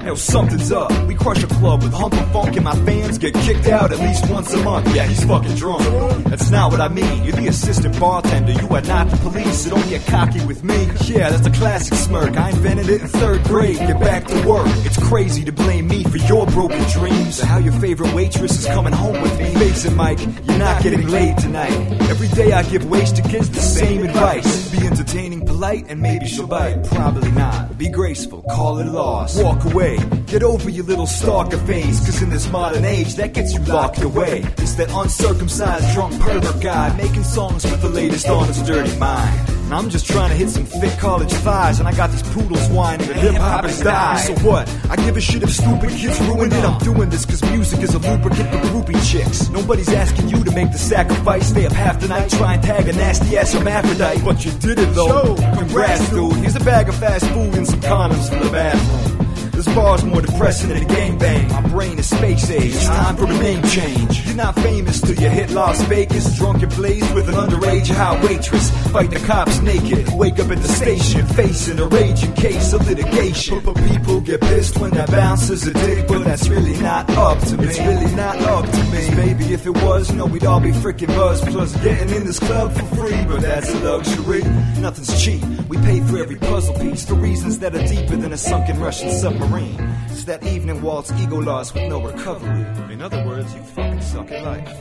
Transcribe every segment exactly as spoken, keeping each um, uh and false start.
Yo, something's up. We crush a club with hump and funk and my fans get kicked out at least once a month. Yeah, he's fucking drunk. That's not what I mean. You're the assistant bartender. You are not the police, so don't get cocky with me. Yeah, that's a classic smirk. I invented it in third grade. Get back to work. It's crazy to blame me for your broken dreams. Or how your favorite waitress is coming home with me. Face it, Mike, you're not getting laid tonight. Every day I give wasted kids the same advice. Be entertaining, polite, and maybe she'll bite. Probably not. Be graceful, call it a loss. Walk away, get over your little stalker phase. Cause in this modern age, that gets you locked away. It's that uncircumcised drunk pervert guy making songs with the latest on his dirty mind. And I'm just trying to hit some thick college thighs, and I got these poodles whining and hip-hop is die. So what? I give a shit if stupid kids ruined it. I'm doing this cause music is a lubricant for groupie chicks. Nobody's asking you to make the sacrifice. Stay up half the night, try and tag a nasty-ass hermaphrodite. But you did it though. Congrats, dude. Here's a bag of fast food and some condoms for the bathroom. This bar's more depressing than a gangbang. My brain is space age. It's time for a name change. You're not famous till you hit Las Vegas. Drunk and blazed with an underage hot waitress. Fight the cops naked. Wake up at the station facing a raging case of litigation. But people get pissed when that bouncer's a dick. But that's really not up to me. It's really not up to me. Baby, if it was, you know, we'd all be freaking buzzed. Plus getting in this club for free. But that's a luxury. Nothing's cheap. We pay for every puzzle piece for reasons that are deeper than a sunken Russian submarine. It's that evening waltz, ego loss with no recovery. In other words, you fucking suck at life.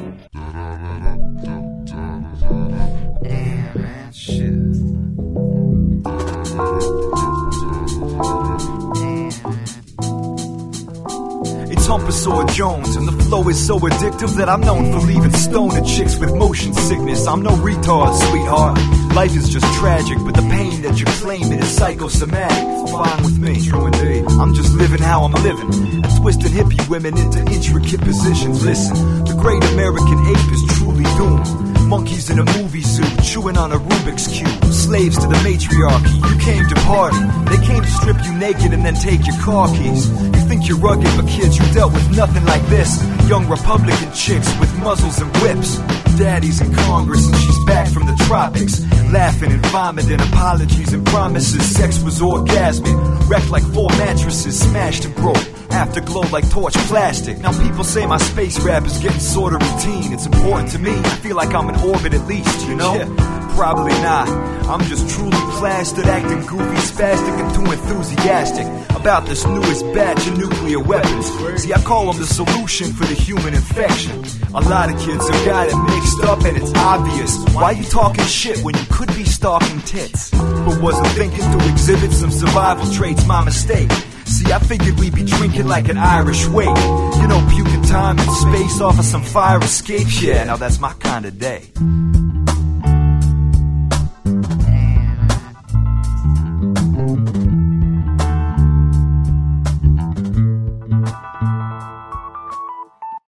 Yeah, man, shit. It's Humpersaw Jones, and the flow is so addictive that I'm known for leaving stoner chicks with motion sickness. I'm no retard, sweetheart. Life is just tragic, but the pain that you're claiming is psychosomatic. Fine with me, true indeed. I'm just living how I'm living, and twisting hippie women into intricate positions. Listen, the great American ape is truly doomed. Monkeys in a movie suit, chewing on a Rubik's Cube. Slaves to the matriarchy, you came to party. They came to strip you naked and then take your car keys. You think you're rugged, but kids, you dealt with nothing like this. Young Republican chicks with muzzles and whips. Daddy's in Congress and she's back from the tropics. Laughing and vomiting, apologies and promises. Sex was orgasmic, wrecked like four mattresses, smashed and broke. Afterglow like torch plastic. Now people say my space rap is getting sorta routine. It's important to me, I feel like I'm in orbit at least, you know? Yeah, probably not. I'm just truly plastered, acting goofy, spastic, and too enthusiastic about this newest batch of nuclear weapons. See, I call them the solution for the human infection. A lot of kids have got it mixed up and it's obvious. Why you talking shit when you could be stalking tits? But wasn't thinking to exhibit some survival traits, my mistake. See, I figured we'd be drinking like an Irish wake. You know, puking time and space off of some fire escapes. Yeah, now that's my kind of day.